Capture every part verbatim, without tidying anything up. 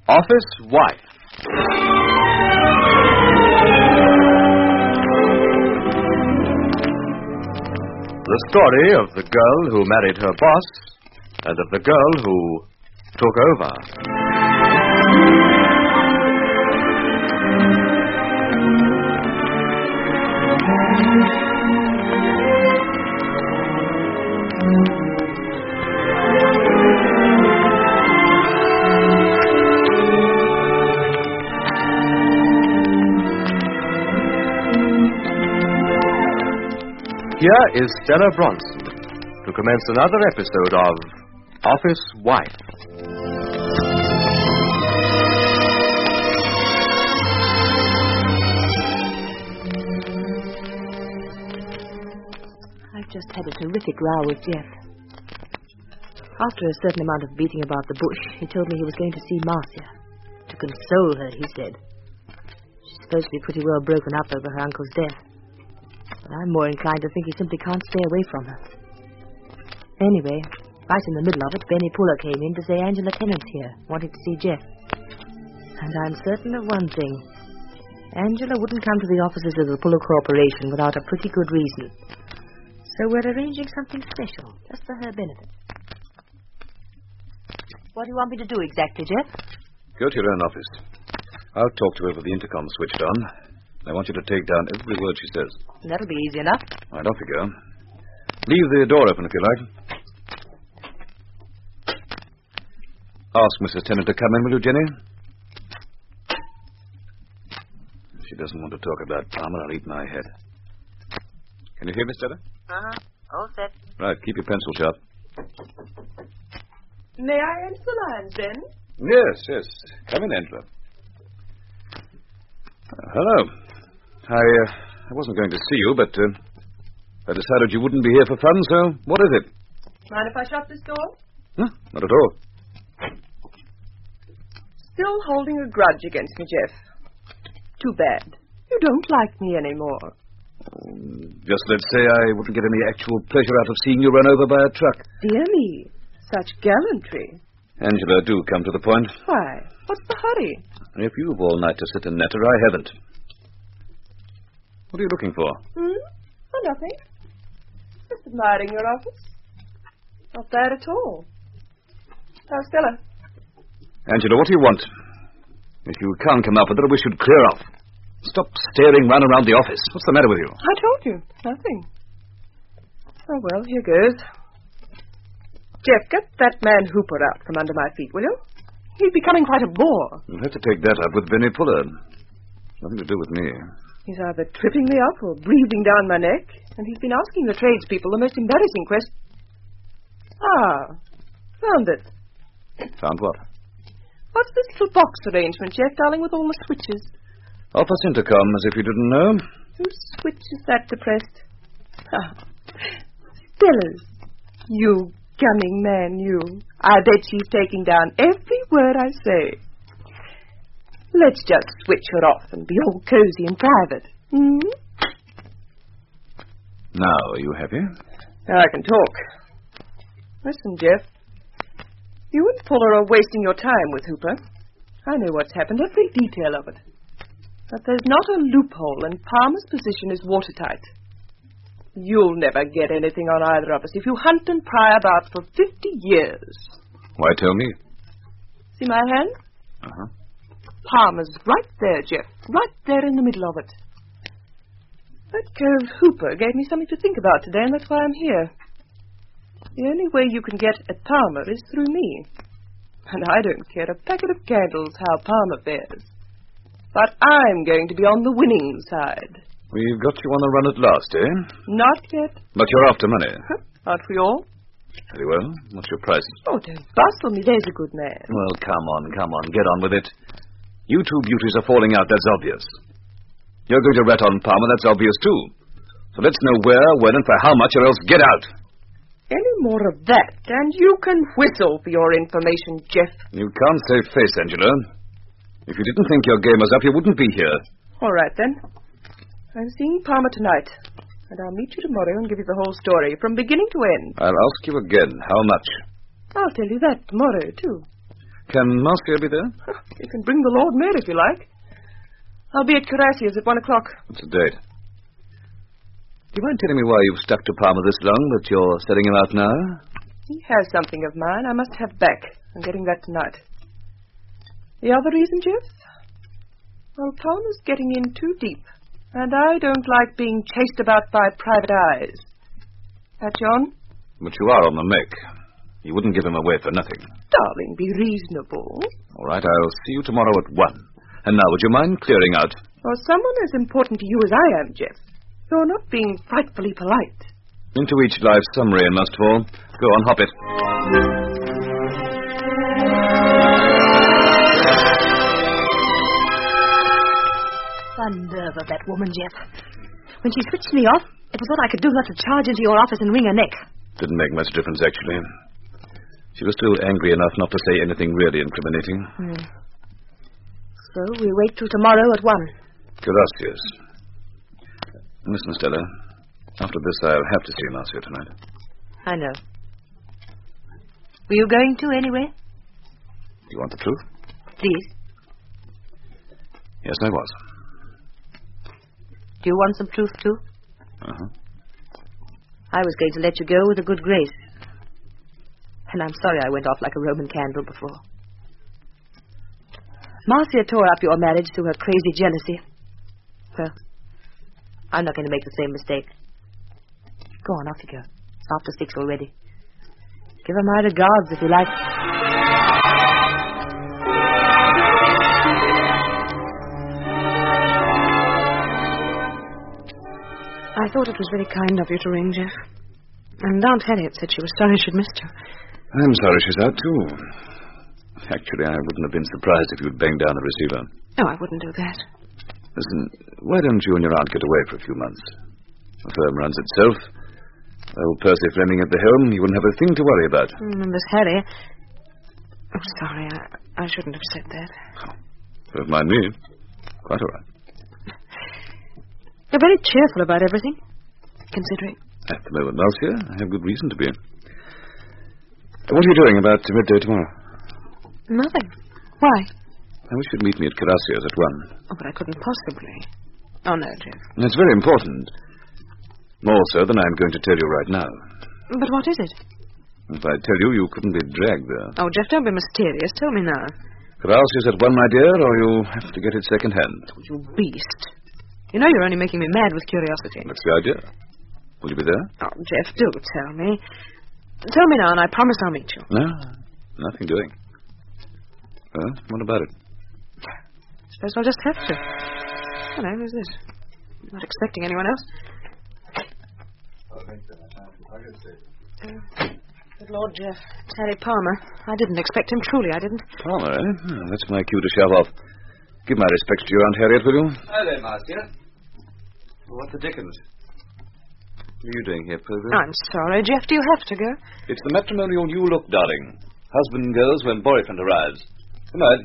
Office Wife. The story of the girl who married her boss and of the girl who took over. Here is Stella Bronson to commence another episode of Office Wife. I've just had a terrific row with Jeff. After a certain amount of beating about the bush, he told me he was going to see Marcia. To console her, he said. She's supposed to be pretty well broken up over her uncle's death. But I'm more inclined to think he simply can't stay away from her. Anyway, right in the middle of it, Benny Puller came in to say Angela Tennant's here, wanting to see Jeff. And I'm certain of one thing. Angela wouldn't come to the offices of the Puller Corporation without a pretty good reason. So we're arranging something special, just for her benefit. What do you want me to do exactly, Jeff? Go to your own office. I'll talk to her with the intercom switched on. I want you to take down every word she says. That'll be easy enough. Right, off you go. Leave the door open if you like. Ask Missus Tennant to come in, will you, Jenny? If she doesn't want to talk about Palmer, I'll eat my head. Can you hear me, Stella? Uh-huh. All set. Right, keep your pencil sharp. May I enter the lines, Ben? Yes, yes. Come in, Angela. Uh, hello. I, uh, I wasn't going to see you, but uh, I decided you wouldn't be here for fun, so what is it? Mind if I shut this door? Huh? Not at all. Still holding a grudge against me, Jeff. Too bad. You don't like me anymore. Um, just let's say I wouldn't get any actual pleasure out of seeing you run over by a truck. Dear me, such gallantry. Angela, do come to the point. Why? What's the hurry? If you've all night to sit and natter, I haven't. What are you looking for? Hmm? Oh, nothing. Just admiring your office. Not bad at all. Now, Stella. Angela, what do you want? If you can't come up with it, we should clear off. Stop staring round around the office. What's the matter with you? I told you. Nothing. Oh, well, here goes. Jeff, get that man Hooper out from under my feet, will you? He's becoming quite a bore. You'll have to take that up with Benny Puller. Nothing to do with me. He's either tripping me up or breathing down my neck, and he's been asking the tradespeople the most embarrassing questions. Ah, found it. Found what? What's this little box arrangement, Jeff, darling, with all the switches? Office intercom, as if you didn't know. Whose switch is that depressed? Ah, Stella's. You cunning man, you. I bet she's taking down every word I say. Let's just switch her off and be all cozy and private. Hmm? Now, are you happy? Now I can talk. Listen, Jeff. You and Fuller are wasting your time with Hooper. I know what's happened, every detail of it. But there's not a loophole, and Palmer's position is watertight. You'll never get anything on either of us if you hunt and pry about for fifty years. Why tell me? See my hand? Uh-huh. Palmer's right there, Jeff. Right there in the middle of it. That cove Hooper gave me something to think about today, and that's why I'm here. The only way you can get at Palmer is through me. And I don't care a packet of candles how Palmer fares. But I'm going to be on the winning side. We've got you on the run at last, eh? Not yet. But you're after money. Aren't we all? Very well. What's your price? Oh, don't bustle me. There's a good man. Well, come on, come on. Get on with it. You two beauties are falling out, that's obvious. You're going to rat on Palmer, that's obvious, too. So let's know where, when, and for how much, or else get out. Any more of that, and you can whistle for your information, Jeff. You can't save face, Angela. If you didn't think your game was up, you wouldn't be here. All right, then. I'm seeing Palmer tonight, and I'll meet you tomorrow and give you the whole story, from beginning to end. I'll ask you again, how much? I'll tell you that tomorrow, too. Can Marcia be there? You can bring the Lord Mayor if you like. I'll be at Carasia's at one o'clock. What's the date? Do you mind telling me why you've stuck to Palmer this long, but you're setting him out now? He has something of mine I must have back. I'm getting that tonight. The other reason, Jeff? Well, Palmer's getting in too deep, and I don't like being chased about by private eyes. That, John? But you are on the make. You wouldn't give him away for nothing. Darling, be reasonable. All right, I'll see you tomorrow at one. And now, would you mind clearing out? For someone as important to you as I am, Jeff, you're not being frightfully polite. Into each life some rain must fall. Go on, hop it. The nerve of that woman, Jeff. When she switched me off, it was all I could do not to charge into your office and wring her neck. Didn't make much difference, actually. She was still angry enough not to say anything really incriminating. Hmm. So we wait till tomorrow at one. Gracias. Listen, Stella. After this, I'll have to see Marcia tonight. I know. Were you going to anyway? You want the truth? Please. Yes, I was. Do you want some truth, too? Uh-huh. I was going to let you go with a good grace. And I'm sorry I went off like a Roman candle before. Marcia tore up your marriage through her crazy jealousy. Well, I'm not going to make the same mistake. Go on, off you go. It's after six already. Give her my regards if you like. I thought it was very kind of you to ring, Jeff. And Aunt Harriet said she was sorry she'd missed you. I'm sorry she's out, too. Actually, I wouldn't have been surprised if you'd banged down the receiver. No, I wouldn't do that. Listen, why don't you and your aunt get away for a few months? The firm runs itself. Old Percy Fleming at the helm, you wouldn't have a thing to worry about. Mm, and Miss Harry... Oh, sorry, I, I shouldn't have said that. Oh, don't mind me. Quite all right. You're very cheerful about everything, considering. At the moment, Marcia, I have good reason to be. What are you doing about midday tomorrow? Nothing. Why? I wish you'd meet me at Carasia's at one. Oh, but I couldn't possibly. Oh, no, Jeff. It's very important. More so than I'm going to tell you right now. But what is it? If I tell you, you couldn't be dragged there. Oh, Jeff, don't be mysterious. Tell me now. Carasia's at one, my dear, or you'll have to get it second-hand. Oh, you beast. You know you're only making me mad with curiosity. That's the idea. Will you be there? Oh, Jeff, do tell me. Tell me now, and I promise I'll meet you. No, nothing doing. Well, what about it? Suppose I'll just have to. Hello, who's this? Not expecting anyone else. Uh, good Lord, Jeff. It's Harry Palmer. I didn't expect him, truly, I didn't. Palmer, eh? Oh, that's my cue to shove off. Give my respects to your Aunt Harriet, will you? Hi there, Marcia. What the dickens? What are you doing here, Pilgrim? I'm sorry, Jeff. Do you have to go? It's the matrimonial you look, darling. Husband goes when boyfriend arrives. Good night.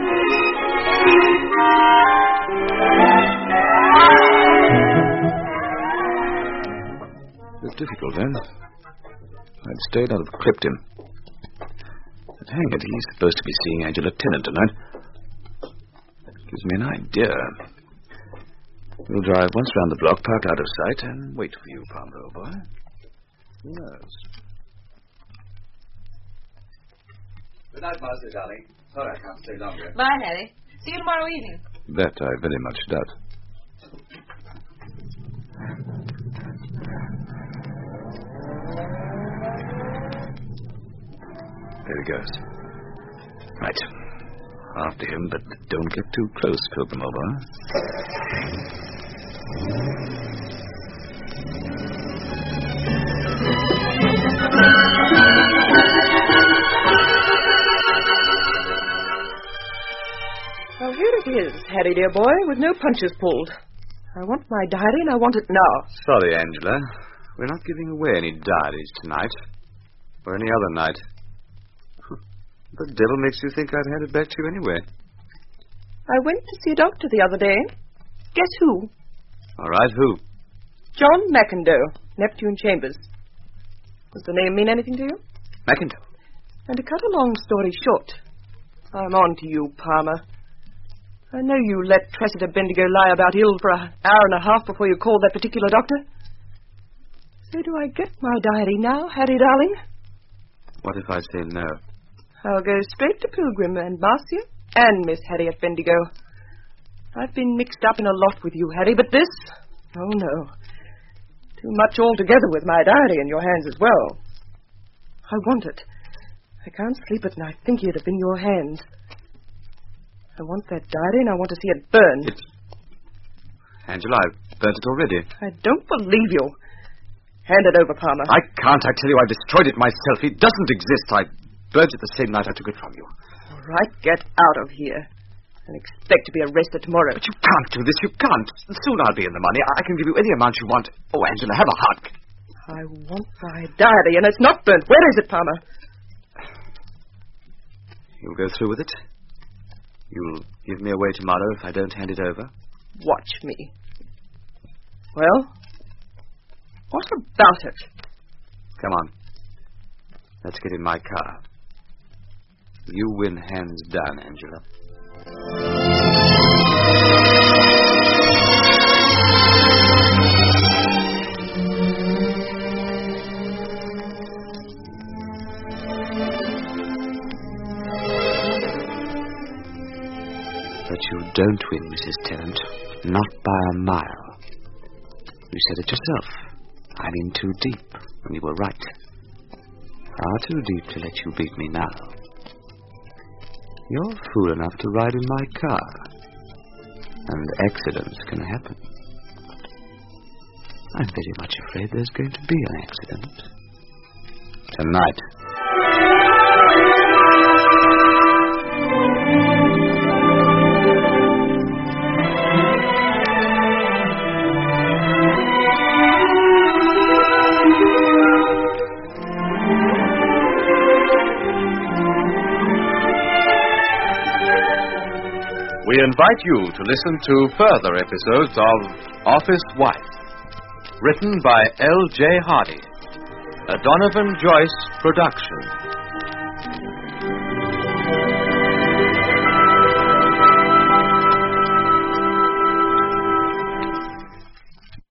It's difficult, then. I'd stayed, I'd have clipped him. But hang it, he's supposed to be seeing Angela Tennant tonight. That gives me an idea. We'll drive once round the block, park out of sight, and wait for you, Palmer, old boy. Yes. Good night, Marcia, darling. Sorry I can't stay longer. Bye, Harry. See you tomorrow evening. That I very much doubt. There he goes. Right. After him, but don't get too close, Pilgrim, old boy. Well, here it is, Harry, dear boy, with no punches pulled. I want my diary, and I want it now. Sorry, Angela. We're not giving away any diaries tonight. Or any other night. The devil makes you think I'd hand it back to you anyway. I went to see a doctor the other day. Guess who? All right, who? John McIndoe, Neptune Chambers. Does the name mean anything to you? McIndoe. And to cut a long story short, I'm on to you, Palmer. I know you let Tressida Bendigo lie about ill for an hour and a half before you called that particular doctor. So do I get my diary now, Harry, darling? What if I say no? I'll go straight to Pilgrim and Marcia and Miss Harriet Bendigo. I've been mixed up in a lot with you, Harry, but this... Oh, no. Too much altogether with my diary in your hands as well. I want it. I can't sleep at night thinking it have been your hands. I want that diary and I want to see it burn. It's... Angela, I've burnt it already. I don't believe you. Hand it over, Palmer. I can't. I tell you, I destroyed it myself. It doesn't exist. I burnt it the same night I took it from you. All right, get out of here. And expect to be arrested tomorrow. But you can't do this. You can't. Soon I'll be in the money. I can give you any amount you want. Oh, Angela, have a hug. I want my diary, and it's not burnt. Where is it, Palmer? You'll go through with it? You'll give me away tomorrow if I don't hand it over? Watch me. Well, what about it? Come on. Let's get in my car. You win hands down, Angela. But you don't win, Missus Tennant. Not by a mile. You said it yourself. I'm in too deep, and you were right. Far too deep to let you beat me now. You're fool enough to ride in my car. And accidents can happen. I'm very much afraid there's going to be an accident. Tonight. We invite you to listen to further episodes of Office Wife, written by L J Hardy, a Donovan Joyce production.